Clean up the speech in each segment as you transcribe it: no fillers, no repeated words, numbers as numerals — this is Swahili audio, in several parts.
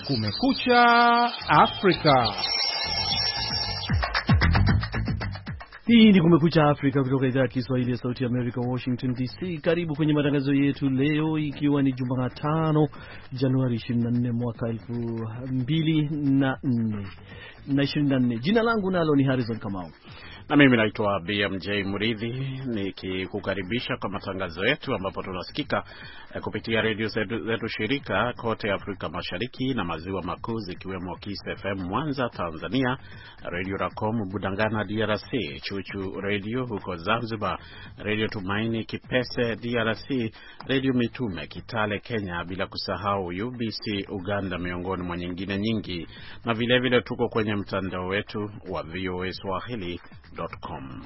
Kumekucha Afrika. Hii ni Kumekucha Afrika kutoka idhaa ya Kiswahili ya Sauti ya Amerika, Washington DC. Karibu kwenye matangazo yetu leo, ikiwa ni Jumatano Januari 24 mwaka 2024. Jina langu nalo ni Harrison Kamau. Na mimi naitwa BMJ Muridhi, nikikukaribisha kwa matangazo yetu ambapo tunasikika kupitia redio zetu shirika kote Afrika Mashariki na Maziwa Makuu, zikiwemo Kiss FM Mwanza Tanzania, Radio Racom Budangana DRC, Chuchu Radio huko Zanzibar, Radio Tumaini Kipese DRC, Radio Mitume Kitale Kenya, bila kusahau UBC Uganda, miongoni mwa nyingine nyingi. Na vile vile tuko kwenye mtandao wetu wa voaswahili.com.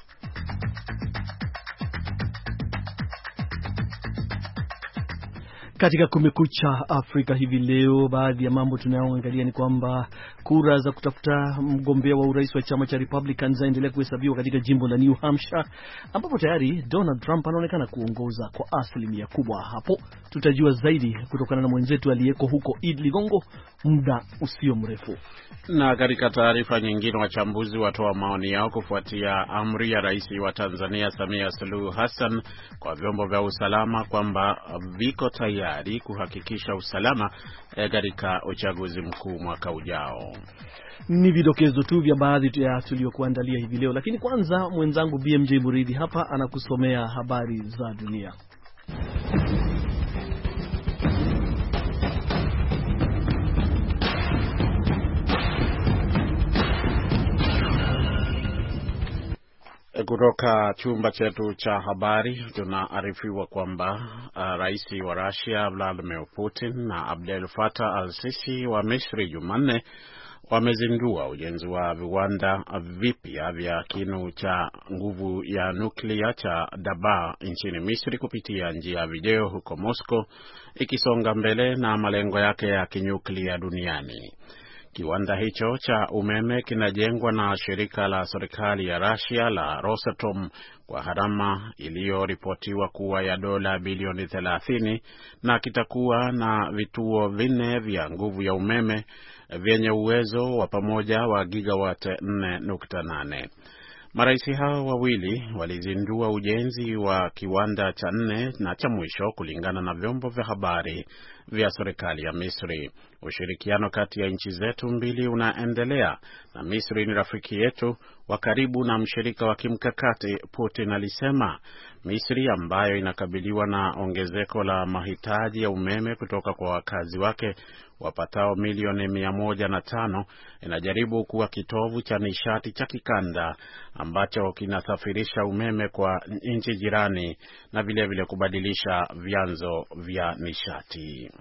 Katika Kumekucha Afrika hivi leo, baadhi ya mambo tunayoangalia ni kwamba kura za kutafuta mgombea wa urais wa chama cha Republican zaendelea kuhesabiwa katika jimbo la New Hampshire, ambapo tayari Donald Trump anaonekana kuongoza kwa asilimia kubwa. Hapo tutajua zaidi kutokana na mwenzetu aliyeko huko Id Ligongo muda usio mrefu. Na katika taarifa nyingine, wachambuzi watoa maoni yao kufuatia amri ya rais wa Tanzania Samia Suluhu Hassan kwa vyombo vya usalama kwamba viko tayari kuhakikisha usalama katika uchaguzi mkuu mwaka ujao. Ni vidokezo tu vya baadhi ya tuliokuandalia hivi leo, lakini kwanza mwenzangu BMJ Muridhi hapa anakusomea habari za dunia. Kutoka chumba chetu cha habari tunaarifiwa kwamba rais wa Russia Vladimir Putin na Abdel Fattah al-Sisi wa Misri Jumanne wamezindua ujenzi wa viwanda vipya vya kinu cha nguvu ya nuklia cha Daba nchini Misri kupitia njia ya video huko Moscow, ikisonga mbele na malengo yake ya kinyuklia duniani. Kiwanda hicho cha umeme kinajengwa na shirika la serikali ya Russia la Rosatom kwa gharama iliyoripotiwa kuwa ya dola bilioni 30 na kitakuwa na vituo 4 vya nguvu ya umeme vyenye uwezo wa pamoja wa gigawati 4.8. Marais hao wawili walizindua ujenzi wa kiwanda cha 4 na cha mwisho, kulingana na vyombo vya habari vya serikali ya Misri. Ushirikiano kati ya nchi zetu mbili unaendelea, na Misri ni rafiki yetu wa karibu na mshirika wa kimkakati, Putin alisema. Misri, ambayo inakabiliwa na ongezeko la mahitaji ya umeme kutoka kwa wakazi wake wapatao milioni 105, inajaribu kuwa kitovu cha nishati cha kikanda ambacho kinasafirisha umeme kwa nchi jirani na vile vile kubadilisha vyanzo vya nishati.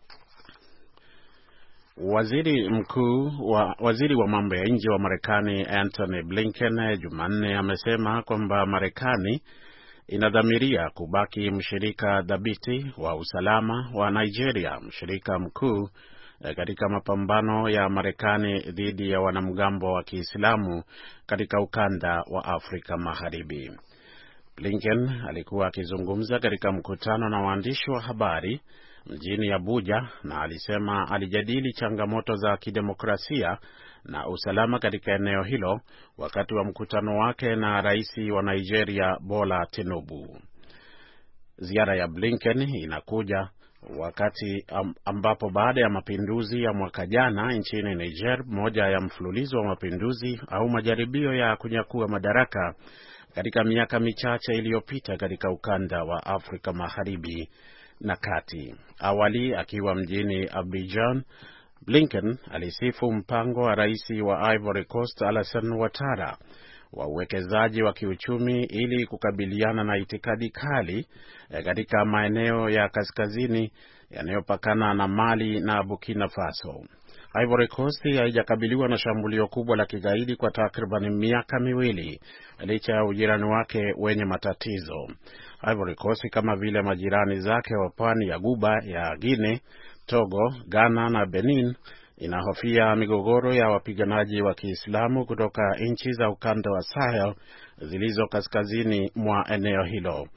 Waziri wa mambo ya nje wa Marekani Antony Blinken Jumanne amesema kwamba Marekani inadhamiria kubaki mshirika dhabiti wa usalama wa Nigeria, mshirika mkuu katika mapambano ya Marekani dhidi ya wanamgambo wa Kiislamu katika ukanda wa Afrika Magharibi. Blinken alikuwa akizungumza katika mkutano na waandishi wa habari mjini Abuja, na alisema alijadili changamoto za kidemokrasia na usalama katika eneo hilo wakati wa mkutano wake na rais wa Nigeria Bola Tinubu. Ziara ya Blinken inakuja wakati ambapo baada ya mapinduzi ya mwaka jana nchini Niger, moja ya mfululizo wa mapinduzi au majaribio ya kunyakua madaraka katika miaka michache iliyopita katika ukanda wa Afrika Magharibi na Kati. Awali akiwa mjini Abidjan, Blinken alisifu mpango wa rais wa Ivory Coast Alassane Ouattara wa uwekezaji wa kiuchumi ili kukabiliana na itikadi kali katika maeneo ya kaskazini yanayopakana na Mali na Burkina Faso. Ivory Coast haijakabiliwa na shambulio kubwa la kigaidi kwa takriban miaka miwili licha ya ujirani wake wenye matatizo. Ivory Coast, kama vile majirani zake wa pwani ya Guba ya Guinea, Togo, Ghana na Benin, inahofia migogoro ya wapiganaji wa Kiislamu kutoka nchi za ukanda wa Sahel zilizo kaskazini mwa eneo hilo.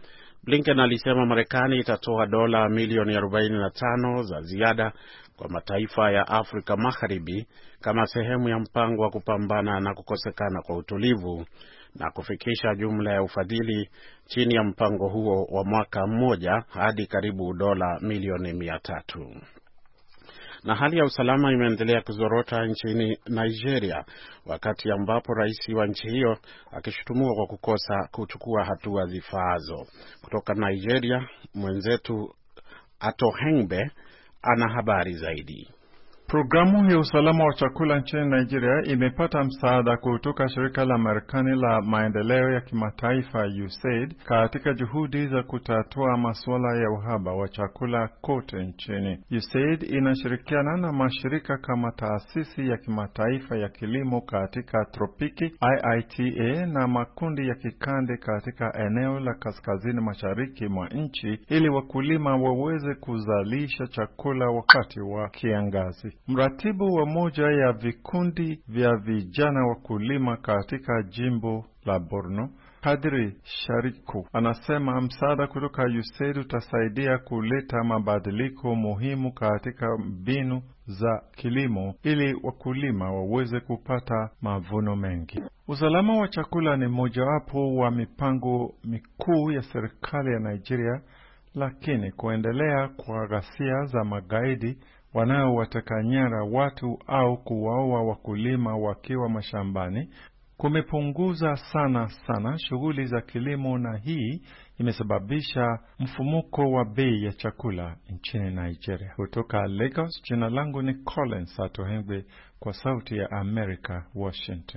Blinken alisema Marekani itatoa dola milioni 45 za ziada kwa mataifa ya Afrika Magharibi kama sehemu ya mpango wa kupambana na kukosekana kwa utulivu na kufikisha jumla ya ufadhili chini ya mpango huo wa mwaka mmoja hadi karibu dola milioni 300. Na hali ya usalama imeendelea kuzorota nchini Nigeria, wakati ambapo rais wa nchi hiyo akishutumiwa kwa kukosa kuchukua hatua zifaazo. Kutoka Nigeria, mwenzetu Atohengbe ana habari zaidi. Programu ya usalama wa chakula nchini Nigeria imepata msaada kutoka shirika la Marekani la maendeleo ya kimataifa USAID katika juhudi za kutatua masuala ya uhaba wa chakula kote nchini. USAID inashirikiana na mashirika kama taasisi ya kimataifa ya kilimo katika tropiki IITA na makundi ya kikande katika eneo la kaskazini mashariki mwa nchi ili wakulima waweze kuzalisha chakula wakati wa kiangazi. Mratibu wa moja ya vikundi vya vijana wakulima katika jimbo la Borno, Kadri Shariku, anasema msaada kutoka USAID utasaidia kuleta mabadiliko muhimu katika mbinu za kilimo ili wakulima waweze kupata mavuno mengi. Usalama wa chakula ni mojawapo wa mipango mikuu ya serikali ya Nigeria, lakini kuendelea kwa ghasia za magaidi wanaowateka nyara watu au kuwaua wakulima wakiwa mashambani kumepunguza sana shughuli za kilimo, na hii imesababisha mfumuko wa bei ya chakula nchini Nigeria. Kutoka Lagos, jina langu ni Collins Atohengwe kwa Sauti ya America, Washington.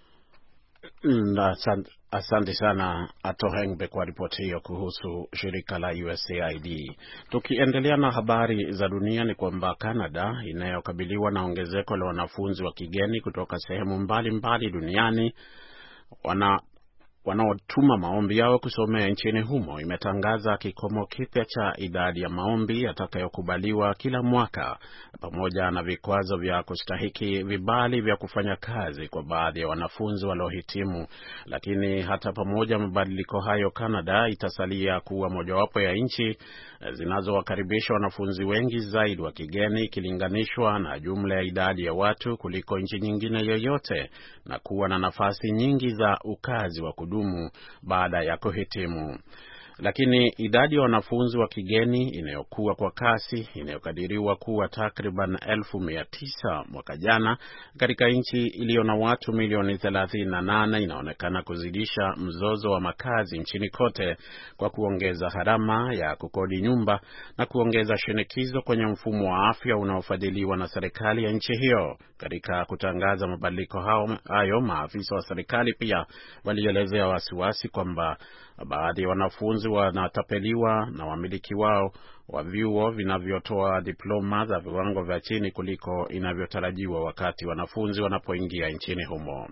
Asante sana Atohengbe kwa ripoti hiyo kuhusu shirika la USAID. Tukiendelea na habari za dunia, ni kwamba Canada inayokabiliwa na ongezeko la wanafunzi wa kigeni kutoka sehemu mbalimbali duniani wanaotuma maombi yao kusomea nchini humo imetangaza kikomo kipya cha idadi ya maombi yatakayokubaliwa kila mwaka, pamoja na vikwazo vya kustahiki vibali vya kufanya kazi kwa baadhi ya wanafunzi waliohitimu. Lakini hata pamoja mabadiliko hayo, Canada itasalia kuwa mojawapo ya nchi zinazowakaribisha wanafunzi wengi zaidi wa kigeni ikilinganishwa na jumla ya idadi ya watu kuliko nchi nyingine yoyote, na kuwa na nafasi nyingi za ukazi wa kudumu baada ya kuhitimu. Lakini idadi ya wanafunzi wa kigeni inayokuwa kwa kasi, inayokadiriwa kuwa takriban 1,900 mwaka jana katika nchi iliyo na watu milioni 38, inaonekana kuzidisha mzozo wa makazi nchini kote kwa kuongeza gharama ya kukodi nyumba na kuongeza shinikizo kwenye mfumo wa afya unaofadhiliwa na serikali ya nchi hiyo. Katika kutangaza mabadiliko hayo, maafisa wa serikali pia walielezea wasiwasi kwamba baadhi ya wanafunzi wanatapeliwa na wamiliki wao wa vyuo vinavyotoa diploma za viwango vya chini kuliko inavyotarajiwa wakati wanafunzi wanapoingia nchini humo.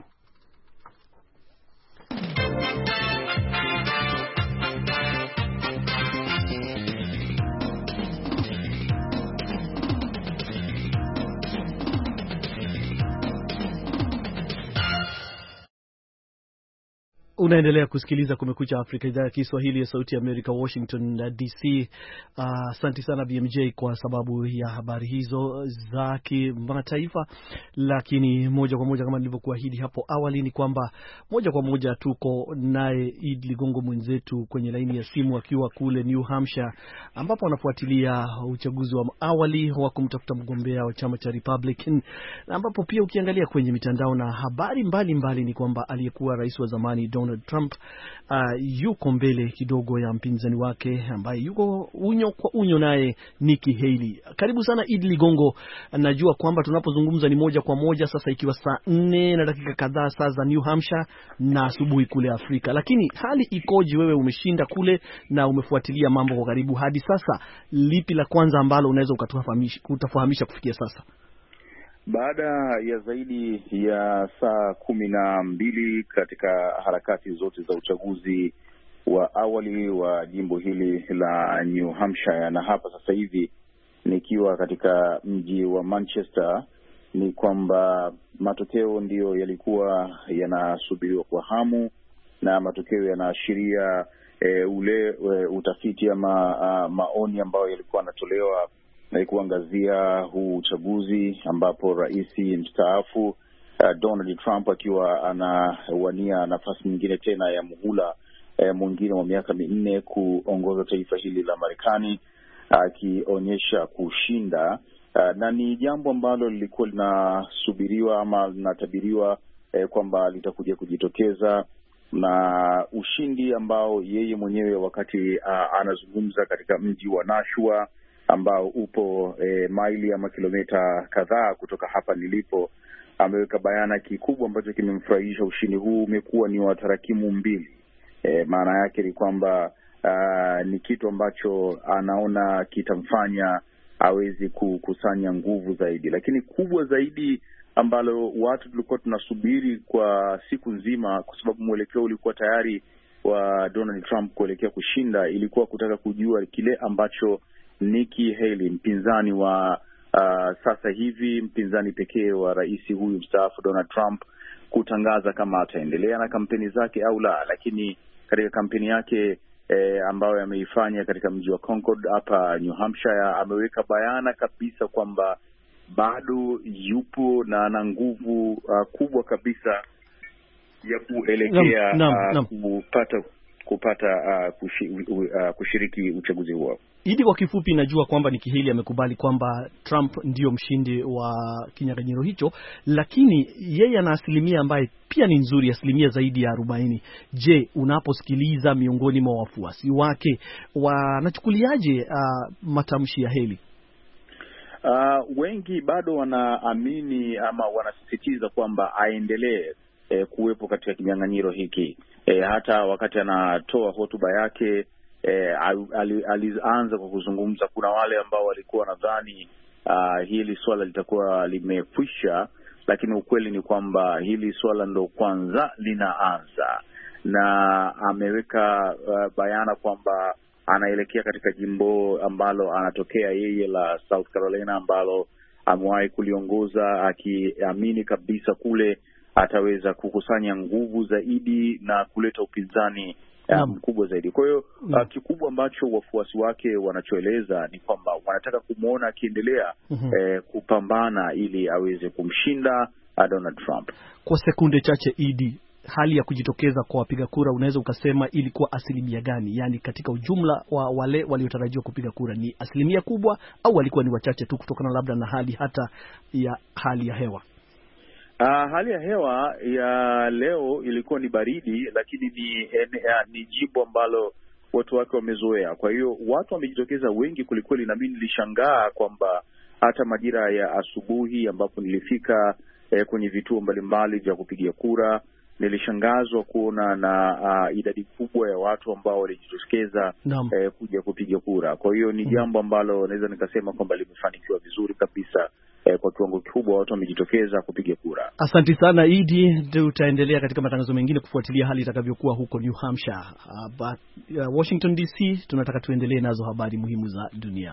Unaendelea kusikiliza Kumekucha Afrika, idhaa ya Kiswahili ya Sauti ya Amerika, Washington na DC. Asante sana BMJ kwa sababu ya habari hizo za kimataifa. Lakini moja kwa moja, kama nilivyokuahidi hapo awali, ni kwamba moja kwa moja tuko naye Id Ligongo mwenzetu kwenye laini ya simu akiwa kule New Hampshire, ambapo anafuatilia uchaguzi wa awali wa kumtafuta mgombea wa chama cha Republican, ambapo pia ukiangalia kwenye mitandao na habari mbalimbali ni kwamba aliyekuwa rais wa zamani Donald Trump yuko mbele kidogo ya mpinzani wake ambaye yuko unyo kwa unyo naye Nikki Haley. Karibu sana Id Ligongo. Najua kwamba tunapozungumza ni moja kwa moja sasa, ikiwa saa 4 na dakika kadhaa saa za New Hampshire na asubuhi kule Afrika. Lakini hali ikoje? Wewe umeshinda kule na umefuatilia mambo kwa karibu hadi sasa. Lipi la kwanza ambalo unaweza utafahamisha kufikia sasa? Baada ya zaidi ya saa 12 katika harakati zote za uchaguzi wa awali wa jimbo hili la New Hampshire, na hapa sasa hivi nikiwa katika mji wa Manchester, ni kwamba matokeo ndiyo yalikuwa yanasubiriwa kwa hamu, na matokeo yanaashiria ule utafiti ama maoni ambayo yalikuwa yanatolewa na kuangazia huu uchaguzi ambapo rais mstaafu Donald Trump akiwa anawania nafasi nyingine tena ya muhula mwingine wa miaka 4 kuongoza taifa hili la Marekani, akionyesha kushinda, na ni jambo ambalo lilikuwa linasubiriwa ama linatabiriwa kwamba litakuja kujitokeza, na ushindi ambao yeye mwenyewe wakati anazungumza katika mji wa Nashua ambao upo maili ama kilomita kadhaa kutoka hapa nilipo, ameweka bayana kikubwa ambacho kimemfurahisha. Ushindi huu umekuwa ni wa tarakimu mbili. Maana yake ni kwamba ni kitu ambacho anaona kitamfanya awezi kukusanya nguvu zaidi, lakini kubwa zaidi ambalo watu tulikuwa tunasubiri kwa siku nzima, kwa sababu mwelekeo ulikuwa tayari wa Donald Trump kuelekea kushinda, ilikuwa kutaka kujua kile ambacho Nikki Haley, mpinzani wa sasa hivi mpinzani pekee wa rais huyu mstaafu Donald Trump, kutangaza kama ataendelea na kampeni zake au la. Lakini katika kampeni yake ambayo ameifanya katika mji wa Concord hapa New Hampshire, ameweka bayana kabisa kwamba bado yupo na ana nguvu kubwa kabisa ya kuelekea kupata kushiriki uchaguzi huo. Idi, kwa kifupi, najua kwamba Nikki Haley amekubali kwamba Trump ndio mshindi wa kinyang'anyiro hicho, lakini yeye ana asilimia ambaye pia ni nzuri, asilimia zaidi ya 40. Je, unaposikiliza miongoni mwa wafuasi wake wanachukuliaje matamshi ya Haley? Wengi bado wanaamini ama wanasisitiza kwamba aendelee kuwepo katika kinyang'anyiro hiki. Hata wakati anatoa hotuba yake alianza kwa kuzungumza. Kuna wale ambao walikuwa nadhani hili swala litakuwa limekwisha, lakini ukweli ni kwamba hili swala ndo kwanza linaanza, na ameweka bayana kwamba anaelekea katika jimbo ambalo anatokea yeye la South Carolina, ambalo amewahi kuliongoza, akiamini kabisa kule ataweza kukusanya nguvu zaidi na kuleta upinzani mkubwa zaidi. Kwa hiyo kikubwa ambacho wafuasi wake wanachoeleza ni kwamba wanataka kumuona akiendelea kupambana ili aweze kumshinda Donald Trump. Kwa sekunde chache, Idi, hali ya kujitokeza kwa wapiga kura unaweza ukasema ilikuwa asilimia gani? Yaani katika ujumla wa wale waliotarajiwa kupiga kura, ni asilimia kubwa au walikuwa ni wachache tu kutokana labda na hali ya hewa? Hali ya hewa ya leo ilikuwa ni baridi, lakini ni jimbo ambalo watu wake wamezoea. Kwa hiyo watu wamejitokeza wengi kulikweli, na mimi nilishangaa kwamba hata majira ya asubuhi ambapo nilifika kwenye vituo mbalimbali vya kupigia kura, nilishangazwa kuona na idadi kubwa ya watu ambao walijitokeza kuja kupiga kura. Kwa hiyo ni jambo ambalo naweza nikasema kwamba limefanikiwa vizuri kabisa. Kwa kiwango kikubwa watu wamejitokeza kupiga kura. Asante sana Idi, tutaendelea katika matangazo mengine kufuatilia hali itakavyokuwa huko New Hampshire. Washington DC tunataka tuendelee nazo habari muhimu za dunia.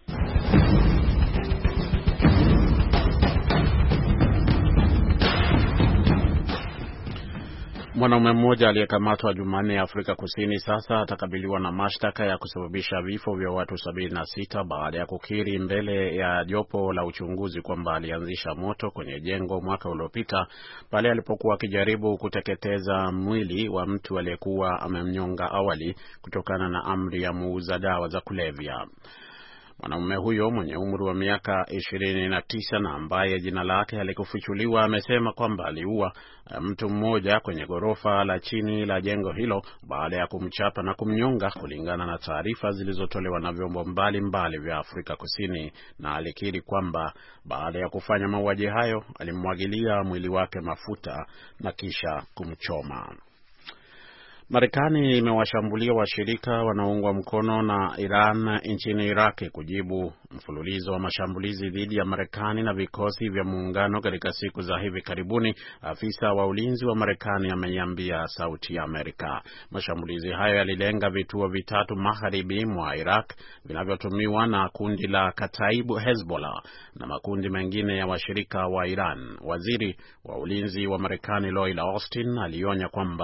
Mwanaume mmoja aliyekamatwa Jumanne Afrika Kusini sasa atakabiliwa na mashtaka ya kusababisha vifo vya watu 76 baada ya kukiri mbele ya jopo la uchunguzi kwamba alianzisha moto kwenye jengo mwaka uliopita pale alipokuwa akijaribu kuteketeza mwili wa mtu aliyekuwa amemnyonga awali kutokana na amri ya muuza dawa za kulevya. Mwanamume huyo mwenye umri wa miaka 29 na ambaye jina lake halikufichuliwa amesema kwamba aliua mtu mmoja kwenye ghorofa la chini la jengo hilo baada ya kumchapa na kumnyonga, kulingana na taarifa zilizotolewa na vyombo mbalimbali vya Afrika Kusini, na alikiri kwamba baada ya kufanya mauaji hayo alimwagilia mwili wake mafuta na kisha kumchoma. Marekani imewashambulia washirika wanaoungwa mkono na Iran nchini Iraq kujibu mfululizo wa mashambulizi dhidi ya Marekani na vikosi vya muungano katika siku za hivi karibuni, afisa wa ulinzi wa Marekani ameiambia Sauti ya Amerika. Mashambulizi hayo yalilenga vituo vitatu magharibi mwa Iraq vinavyotumiwa na kundi la Kataibu Hezbollah na makundi mengine ya washirika wa Iran. Waziri wa ulinzi wa Marekani Lloyd Austin alionya kwamba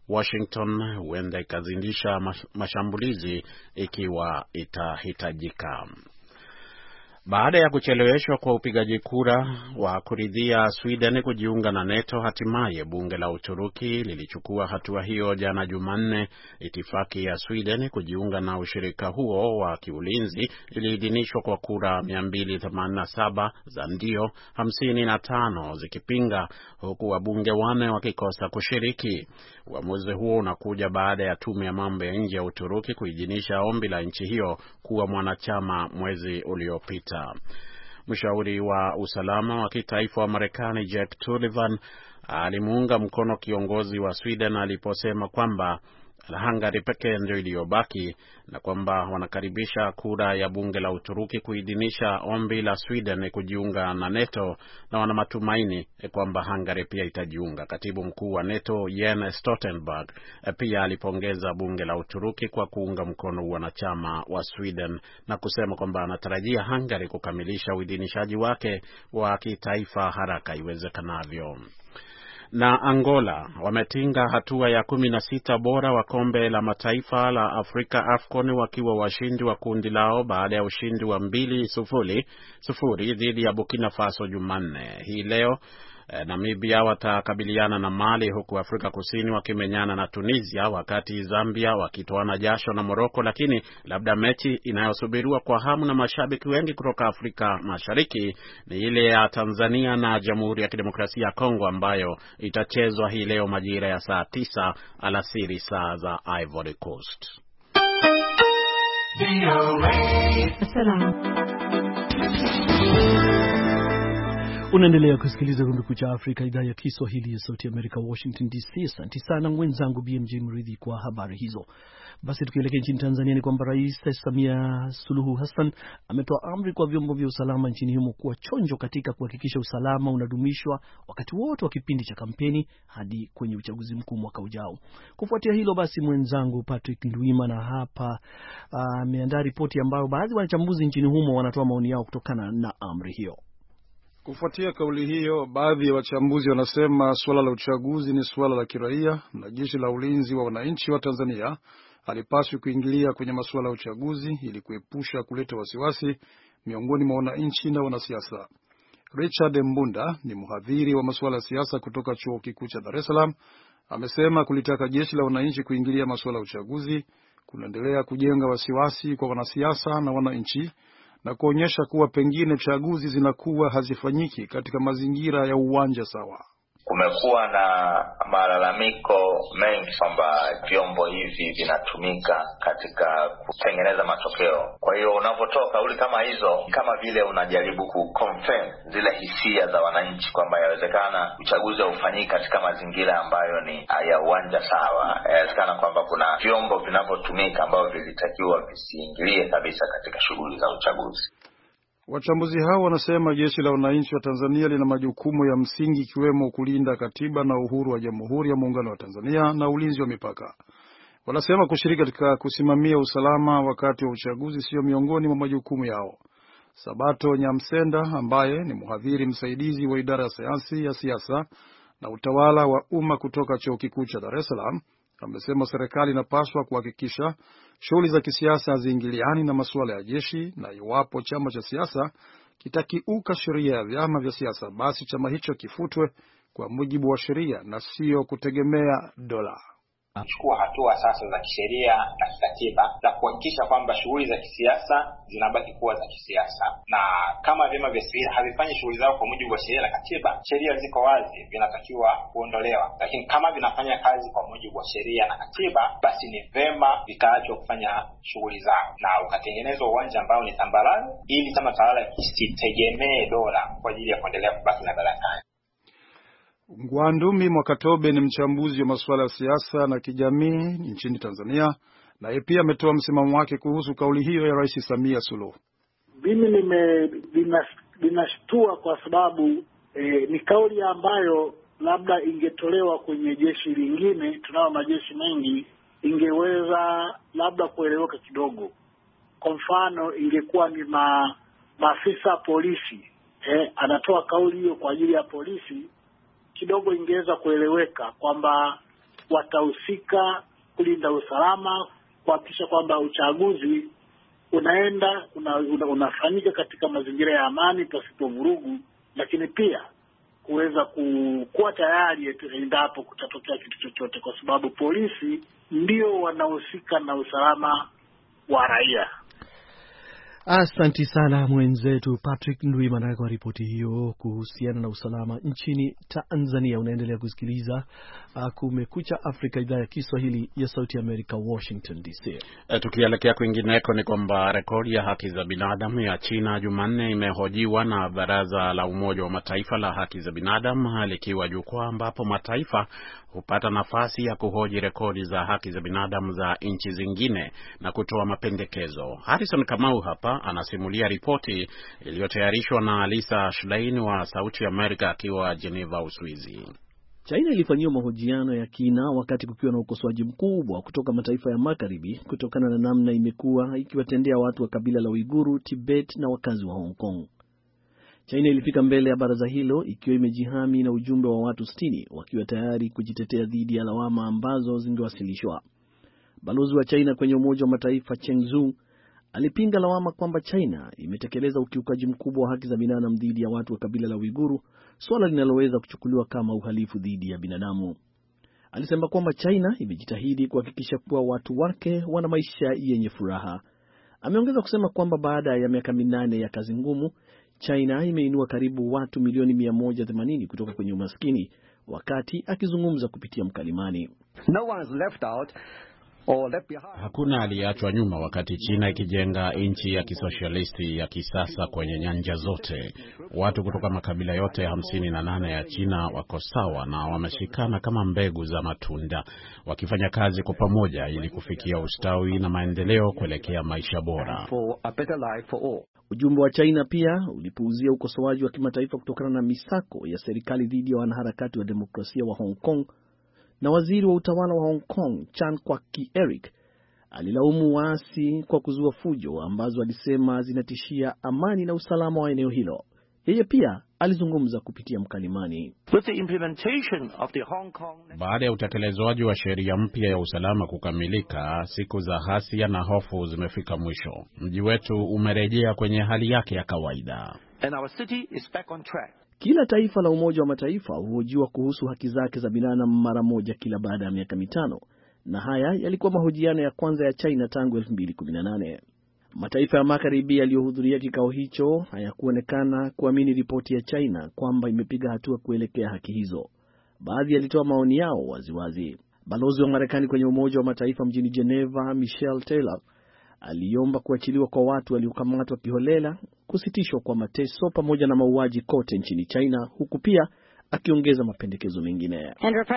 Washington huenda ikazindisha mashambulizi ikiwa itahitajika. Baada ya kucheleweshwa kwa upigaji kura wa kuridhia Sweden kujiunga na NATO, hatimaye bunge la Uturuki lilichukua hatua hiyo jana Jumanne. Itifaki ya Sweden kujiunga na ushirika huo wa kiulinzi iliidhinishwa kwa kura 287 za ndio, 55 zikipinga, huku wabunge 4 wakikosa kushiriki. Uamuzi huo unakuja baada ya tume ya mambo ya nje ya Uturuki kuidhinisha ombi la nchi hiyo kuwa mwanachama mwezi uliopita. Mshauri wa usalama wa kitaifa wa Marekani Jake Sullivan alimuunga mkono kiongozi wa Sweden aliposema kwamba Hungary pekee ndio iliyobaki na kwamba wanakaribisha kura ya bunge la Uturuki kuidhinisha ombi la Sweden kujiunga na NATO na wana matumaini kwamba Hungary pia itajiunga. Katibu mkuu wa NATO Jens Stoltenberg pia alipongeza bunge la Uturuki kwa kuunga mkono wanachama wa Sweden na kusema kwamba anatarajia Hungary kukamilisha uidhinishaji wake wa kitaifa haraka iwezekanavyo. Na Angola wametinga hatua ya 16 bora wa kombe la mataifa la Afrika AFCON wakiwa washindi wa kundi lao baada ya ushindi wa 2-0 dhidi ya Burkina Faso Jumanne. Hii leo Namibia watakabiliana na Mali, huku Afrika Kusini wakimenyana na Tunisia, wakati Zambia wakitoana jasho na Morocco. Lakini labda mechi inayosubiriwa kwa hamu na mashabiki wengi kutoka Afrika Mashariki ni ile ya Tanzania na Jamhuri ya Kidemokrasia ya Kongo, ambayo itachezwa hii leo majira ya saa 9 alasiri saa za Ivory Coast. Unaendelea kusikiliza Kumekucha Afrika, idhaa ya Kiswahili ya Sauti ya Amerika, Washington DC. Asante sana mwenzangu BMJ Mridhi kwa habari hizo. Basi tukielekea nchini Tanzania ni kwamba Rais Samia Suluhu Hassan ametoa amri kwa vyombo vya usalama nchini humo kuwa chonjo katika kuhakikisha usalama unadumishwa wakati wote wa kipindi cha kampeni hadi kwenye uchaguzi mkuu mwaka ujao. Kufuatia hilo basi, mwenzangu Patrick Nduwimana hapa ameandaa ripoti ambayo baadhi ya wachambuzi nchini humo wanatoa maoni yao kutokana na amri hiyo. Kufuatia kauli hiyo, baadhi ya wachambuzi wanasema suala la uchaguzi ni suala la kiraia na jeshi la ulinzi wa wananchi wa Tanzania halipaswi kuingilia kwenye masuala ya uchaguzi ili kuepusha kuleta wasiwasi miongoni mwa wananchi na wanasiasa. Richard Mbunda ni mhadhiri wa masuala ya siasa kutoka Chuo Kikuu cha Dar es Salaam. Amesema kulitaka jeshi la wananchi kuingilia masuala ya uchaguzi kunaendelea kujenga wasiwasi kwa wanasiasa na wananchi na kuonyesha kuwa pengine chaguzi zinakuwa hazifanyiki katika mazingira ya uwanja sawa. Kumekuwa na malalamiko mengi kwamba vyombo hivi vinatumika katika kutengeneza matokeo. Kwa hiyo unapotoa kauli kama hizo, kama vile unajaribu kuconfirm zile hisia za wananchi kwamba yawezekana uchaguzi ufanyike katika mazingira ambayo ni ya uwanja sawa. Yawezekana kwamba kuna vyombo vinavyotumika ambavyo vilitakiwa visiingilie kabisa katika shughuli za uchaguzi. Wachambuzi hao wanasema jeshi la wananchi wa Tanzania lina majukumu ya msingi ikiwemo kulinda katiba na uhuru wa Jamhuri ya Muungano wa Tanzania na ulinzi wa mipaka. Wanasema kushiriki katika kusimamia usalama wakati wa uchaguzi sio miongoni mwa majukumu yao. Sabato Nyamsenda ambaye ni mhadhiri msaidizi wa idara ya sayansi ya siasa na utawala wa umma kutoka Chuo Kikuu cha Dar es Salaam amesema serikali inapaswa kuhakikisha shughuli za kisiasa haziingiliani na masuala ya jeshi, na iwapo chama cha siasa kitakiuka sheria ya vyama vya siasa basi chama hicho kifutwe kwa mujibu wa sheria na sio kutegemea dola. Chukua hatua sasa za kisheria na kikatiba za kuhakikisha kwamba shughuli za kisiasa zinabaki kuwa za kisiasa, na kama vyama vya siasa havifanyi shughuli zao kwa mujibu wa sheria na katiba, sheria ziko wazi, vinatakiwa kuondolewa. Lakini kama vinafanya kazi kwa mujibu wa sheria na katiba, basi ni vema vikaachwa kufanya shughuli zao na ukatengenezwa uwanja ambao ni tambarare, ili chama tawala kisitegemee dola kwa ajili ya kuendelea kubaki madarakani. Ngwandumi Mwakatobe ni mchambuzi wa masuala ya siasa na kijamii nchini Tanzania, na yeye pia ametoa msimamo wake kuhusu kauli hiyo ya Rais Samia Suluhu. Mimi ninashtua kwa sababu ni kauli ambayo labda ingetolewa kwenye jeshi lingine, tunao majeshi mengi, ingeweza labda kueleweka kidogo. Kwa mfano ingekuwa ni maafisa polisi, anatoa kauli hiyo kwa ajili ya polisi, kidogo ingeweza kueleweka kwamba watahusika kulinda usalama, kuhakikisha kwamba uchaguzi unafanyika katika mazingira ya amani pasipo vurugu, lakini pia kuweza kuwa tayari endapo kutatokea kitu chochote, kwa sababu polisi ndio wanahusika na usalama wa raia. Asante sana mwenzetu Patrick Ndwimana kwa ripoti hiyo kuhusiana na usalama nchini Tanzania. Unaendelea kusikiliza Kumekucha Afrika, idhaa ya Kiswahili ya Sauti ya Amerika, Washington DC. Tukielekea kwingineko ni kwamba rekodi ya haki za binadamu ya China Jumanne imehojiwa na Baraza la Umoja wa Mataifa la Haki za Binadamu, likiwa jukwaa ambapo mataifa hupata nafasi ya kuhoji rekodi za haki za binadamu za nchi zingine na kutoa mapendekezo. Harrison Kamau hapa anasimulia ripoti iliyotayarishwa na Lisa Schlein wa Sauti ya Amerika akiwa Geneva, Uswizi. China ilifanyia mahojiano ya kina wakati kukiwa na ukosoaji mkubwa kutoka mataifa ya magharibi kutokana na namna imekuwa ikiwatendea watu wa kabila la Uiguru, Tibet na wakazi wa Hong Kong. China ilifika mbele ya baraza hilo ikiwa imejihami na ujumbe wa watu 60 wakiwa tayari kujitetea dhidi ya lawama ambazo zingewasilishwa. Balozi wa China kwenye Umoja wa Mataifa Cheng Zhu alipinga lawama kwamba China imetekeleza ukiukaji mkubwa wa haki za binadamu dhidi ya watu wa kabila la Uiguru, swala linaloweza kuchukuliwa kama uhalifu dhidi ya binadamu. Alisema kwamba China imejitahidi kuhakikisha kuwa watu wake wana maisha yenye furaha. Ameongeza kusema kwamba baada ya miaka 8 ya kazi ngumu, China imeinua karibu watu milioni 180 kutoka kwenye umaskini, wakati akizungumza kupitia mkalimani. No one is left out. Hakuna aliyeachwa nyuma wakati China ikijenga nchi ya kisosialisti ya kisasa kwenye nyanja zote. Watu kutoka makabila yote 58 ya China wako sawa na wameshikana kama mbegu za matunda, wakifanya kazi kwa pamoja ili kufikia ustawi na maendeleo kuelekea maisha bora. Ujumbe wa China pia ulipuuzia ukosoaji wa kimataifa kutokana na misako ya serikali dhidi ya wanaharakati wa demokrasia wa Hong Kong, na waziri wa utawala wa Hong Kong Chan Kwok-Eric alilaumu waasi kwa kuzua fujo ambazo alisema zinatishia amani na usalama wa eneo hilo. Yeye pia alizungumza kupitia mkalimani. Baada ya utekelezwaji wa sheria mpya ya usalama kukamilika, siku za hasia na hofu zimefika mwisho. Mji wetu umerejea kwenye hali yake ya kawaida. And our city is back on track. Kila taifa la Umoja wa Mataifa huhojiwa kuhusu haki zake za binadamu mara moja kila baada ya miaka 5, na haya yalikuwa mahojiano ya kwanza ya China tangu 2018. Mataifa ya magharibi yaliyohudhuria kikao hicho hayakuonekana kuamini ripoti ya China kwamba imepiga hatua kuelekea haki hizo. Baadhi yalitoa maoni yao waziwazi. Balozi wa Marekani kwenye Umoja wa Mataifa mjini Geneva, Michelle Taylor, aliomba kuachiliwa kwa watu waliokamatwa kiholela, kusitishwa kwa mateso pamoja na mauaji kote nchini China, huku pia akiongeza mapendekezo mengine.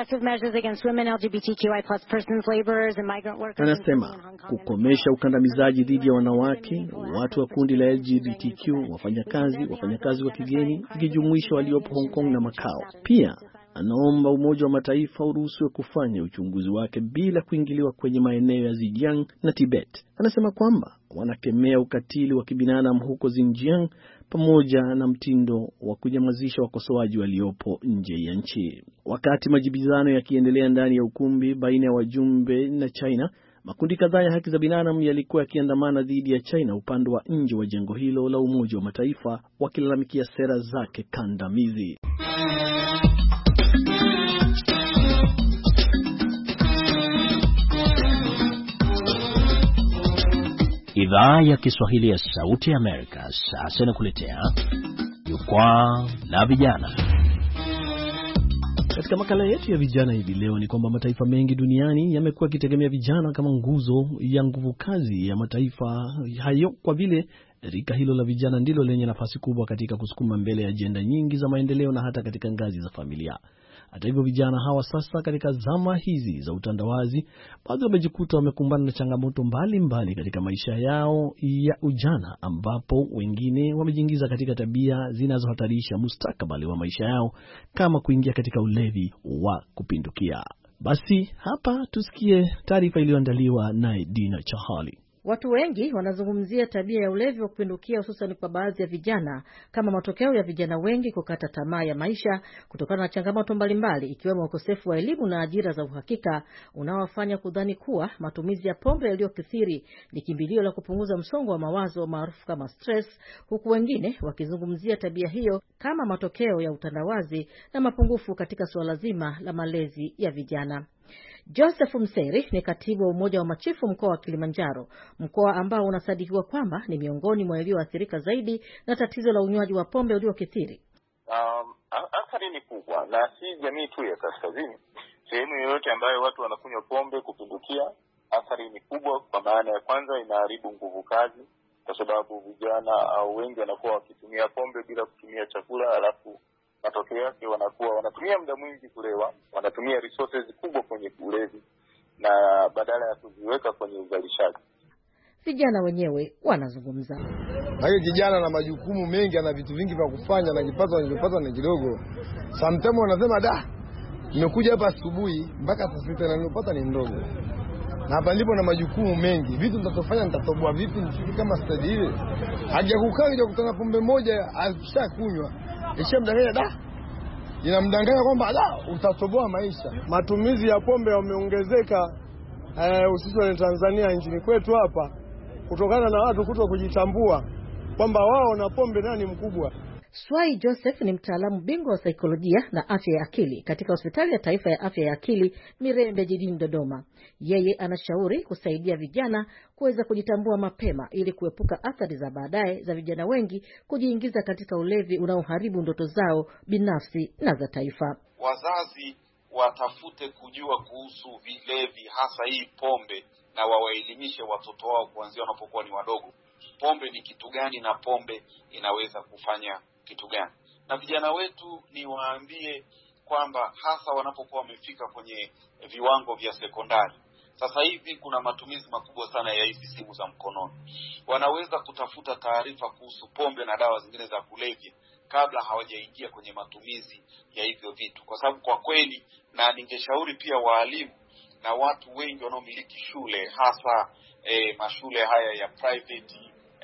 Anasema kukomesha ukandamizaji dhidi ya wanawake, watu wa kundi la LGBTQ, wafanyakazi wa kigeni, ikijumuisha waliopo Hong Kong na Macau. Pia anaomba Umoja wa Mataifa uruhusiwe kufanya uchunguzi wake bila kuingiliwa kwenye maeneo ya Xinjiang na Tibet. Anasema kwamba wanakemea ukatili wa kibinadamu huko Xinjiang pamoja na mtindo wa kunyamazisha wakosoaji waliopo nje ya nchi. Wakati majibizano yakiendelea ndani ya ukumbi baina ya wajumbe na China, makundi kadhaa ya haki za binadamu yalikuwa yakiandamana dhidi ya China upande wa nje wa jengo hilo la Umoja wa Mataifa, wakilalamikia sera zake kandamizi. Idhaa ya Kiswahili ya Sauti ya Amerika sasa inakuletea Jukwaa la Vijana. Katika makala yetu ya vijana hivi leo ni kwamba mataifa mengi duniani yamekuwa yakitegemea vijana kama nguzo ya nguvu kazi ya mataifa hayo, kwa vile rika hilo la vijana ndilo lenye nafasi kubwa katika kusukuma mbele ajenda nyingi za maendeleo na hata katika ngazi za familia. Hata hivyo, vijana hawa sasa katika zama hizi za utandawazi, baadhi wamejikuta wamekumbana na changamoto mbalimbali katika maisha yao ya ujana, ambapo wengine wamejiingiza katika tabia zinazohatarisha mustakabali wa maisha yao, kama kuingia katika ulevi wa kupindukia. Basi hapa tusikie taarifa iliyoandaliwa na Dina Chahali. Watu wengi wanazungumzia tabia ya ulevi wa kupindukia, hususan kwa baadhi ya vijana, kama matokeo ya vijana wengi kukata tamaa ya maisha kutokana na changamoto mbalimbali, ikiwemo ukosefu wa elimu na ajira za uhakika unaowafanya kudhani kuwa matumizi ya pombe yaliyokithiri ni kimbilio la kupunguza msongo wa mawazo maarufu kama stress, huku wengine wakizungumzia tabia hiyo kama matokeo ya utandawazi na mapungufu katika suala zima la malezi ya vijana. Joseph Mseri ni katibu wa Umoja wa Machifu mkoa wa Kilimanjaro, mkoa ambao unasadikiwa kwamba ni miongoni mwa walioathirika zaidi na tatizo la unywaji wa pombe uliokithiri. Athari ni kubwa, na si jamii tu ya kaskazini. Sehemu yoyote ambayo watu wanakunywa pombe kupindukia, athari ni kubwa. Kwa maana ya kwanza, inaharibu nguvu kazi, kwa sababu vijana au wengi wanakuwa wakitumia pombe bila kutumia chakula, alafu matokeo yake wanakuwa wanatumia muda mwingi kulewa, wanatumia resources kubwa kwenye ulevi na badala ya kuziweka kwenye uzalishaji. Vijana wenyewe wanazungumza. Hayo kijana na majukumu mengi, ana vitu vingi vya kufanya, na kipato anachopata ni kidogo. Sometimes wanasema nimekuja hapa asubuhi mpaka saa 6 na ninapata ni ndogo. Na hapa ndipo na majukumu mengi. Vitu nitatofanya nitatoboa vipi nifike kama stadi ile? Hajakukaa nje kutana pombe moja ashakunywa. Ishamdanganya inamdanganya kwamba utatoboa maisha. Matumizi ya pombe yameongezeka hususan Tanzania, nchini kwetu hapa, kutokana na watu kuto kujitambua kwamba wao na pombe nani mkubwa. Swai Joseph ni mtaalamu bingwa wa saikolojia na afya ya akili katika Hospitali ya Taifa ya Afya ya Akili Mirembe jijini Dodoma. Yeye anashauri kusaidia vijana kuweza kujitambua mapema ili kuepuka athari za baadaye za vijana wengi kujiingiza katika ulevi unaoharibu ndoto zao binafsi na za taifa. Wazazi watafute kujua kuhusu vilevi, hasa hii pombe, na wawaelimishe watoto wao kuanzia wanapokuwa ni wadogo. Pombe ni kitu gani na pombe inaweza kufanya kitu gani? Na vijana wetu ni waambie kwamba hasa wanapokuwa wamefika kwenye viwango vya sekondari, sasa hivi kuna matumizi makubwa sana ya hizi simu za mkononi. Wanaweza kutafuta taarifa kuhusu pombe na dawa zingine za kulevya kabla hawajaingia kwenye matumizi ya hivyo vitu, kwa sababu kwa kweli, na ningeshauri pia waalimu na watu wengi wanaomiliki shule, hasa mashule haya ya private,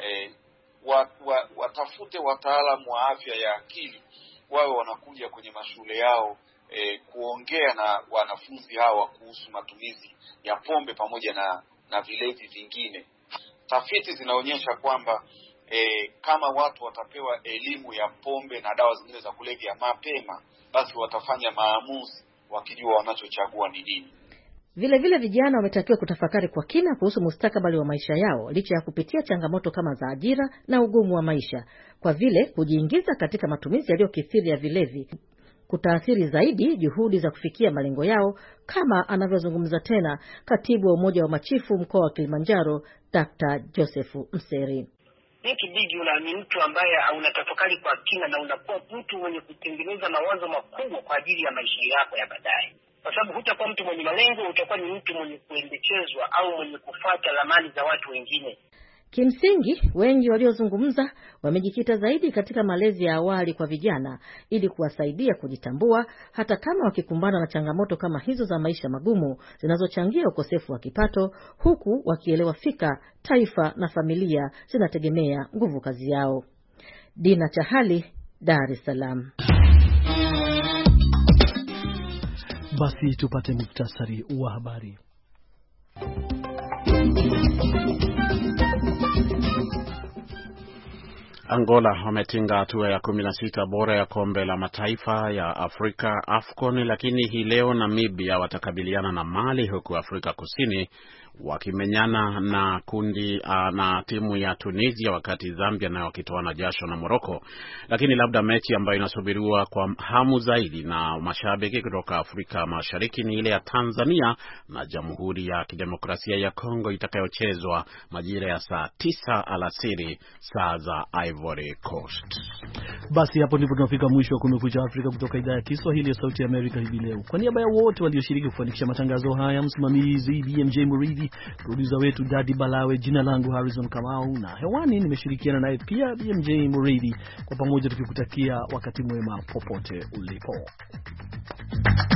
watafute wataalamu wa afya ya akili wawe wanakuja kwenye mashule yao kuongea na wanafunzi hawa kuhusu matumizi ya pombe pamoja na vilevi vingine. Tafiti zinaonyesha kwamba kama watu watapewa elimu ya pombe na dawa zingine za kulevya mapema, basi watafanya maamuzi wakijua wanachochagua ni nini. Vile vijana wametakiwa kutafakari kwa kina kuhusu mustakabali wa maisha yao licha ya kupitia changamoto kama za ajira na ugumu wa maisha, kwa vile kujiingiza katika matumizi yaliyokithiri ya vilevi kutaathiri zaidi juhudi za kufikia malengo yao, kama anavyozungumza tena katibu wa Umoja wa Machifu mkoa wa Kilimanjaro, Dr. Joseph Mseri. Mtu bigula ni mtu ambaye unatafakari kwa kina na unakuwa mtu mwenye kutengeneza mawazo makubwa kwa ajili ya maisha yako ya baadaye. Kwa sababu hutakuwa mtu mwenye malengo, utakuwa ni mtu mwenye kuendekezwa au mwenye kufuata ramani za watu wengine. Kimsingi, wengi waliozungumza wamejikita zaidi katika malezi ya awali kwa vijana ili kuwasaidia kujitambua hata kama wakikumbana na changamoto kama hizo za maisha magumu zinazochangia ukosefu wa kipato, huku wakielewa fika taifa na familia zinategemea nguvu kazi yao. Dina Chahali, Dar es Salaam. Basi tupate muhtasari wa habari. Angola wametinga hatua ya 16 bora ya kombe la mataifa ya Afrika AFCON, lakini hii leo Namibia watakabiliana na Mali, huku Afrika Kusini wakimenyana na kundi na timu ya Tunisia, wakati Zambia nayo wakitoana jasho na Morocco. Lakini labda mechi ambayo inasubiriwa kwa hamu zaidi na mashabiki kutoka Afrika Mashariki ni ile ya Tanzania na Jamhuri ya Kidemokrasia ya Kongo, itakayochezwa majira ya saa 9 alasiri saa za Ivory Coast. Basi hapo ndipo tunafika mwisho wa Kumekucha Afrika kutoka idhaa ya Kiswahili ya Sauti ya Amerika hivi leo. Kwa niaba ya wote walioshiriki kufanikisha matangazo haya, msimamizi BMJ Muridi, producer wetu Daddy Balawe, jina langu Harrison Kamau, na hewani nimeshirikiana naye pia BMJ Muridi, kwa pamoja tukikutakia wakati mwema popote ulipo.